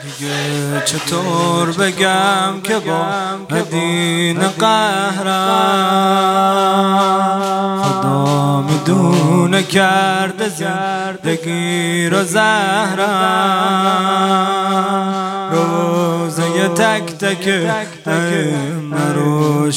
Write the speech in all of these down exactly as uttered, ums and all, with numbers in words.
دیگه چطور بگم که با مدینه قهرم، خدا میدونه کرده زندگی رو زهرم. روزه تک تک ائمه رو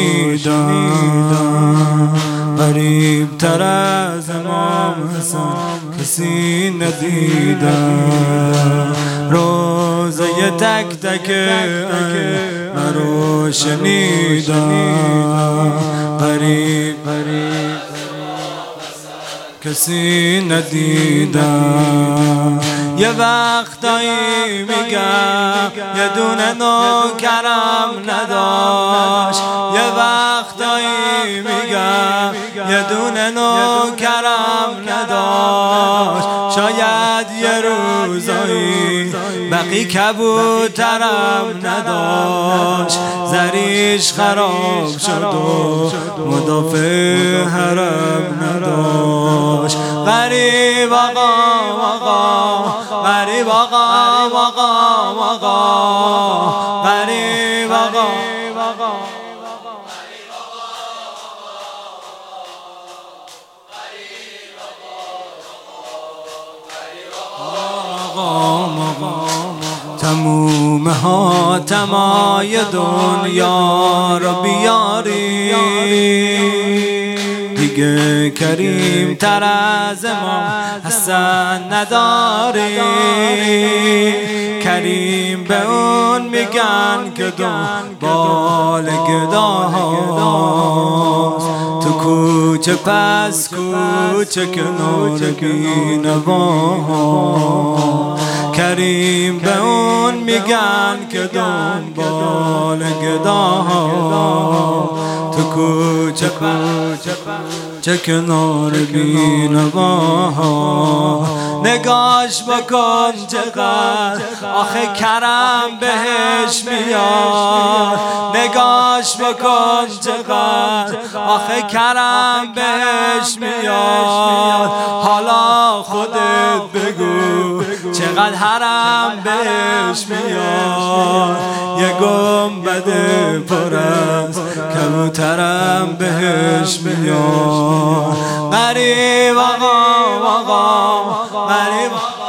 شنیدم، غریب تر از امام حسن کسی ندیدم. روزه تک تک ائمه رو شنیدم، غریب کسی ندیدم. یه وقتایی میگم یه دونه نوکرم نداشت، یه وقتایی میگم یه دونه نوکرم نداشت. شاید یه روزایی بقی کبوترم نداشت، زریش خراب شد و مدافع حرم نداشت. غریب آقا آقا، غریب آقا آقا آقا، غریب آقا آقا. تموم حاتمای دنیا رو بیاری، دیگه کریم تر از امام حسن نداری. کریم به اون میگن که دنبال گداهاست، تو کوچه پس کوچه کنار بینوا. کریم به اون میگن که دنبال گداها، تو کوچه کوچه چه کنار بینواها. نگاش بکن چقدر آخه کرم بهش میاد، نگاش بکن چقدر آخه کرم بهش میاد. حالا خودت بگو چقدر حرم بهش میاد. یه گنبد پر از کبوترم بهش میاد. غریب آقا آقا، غریب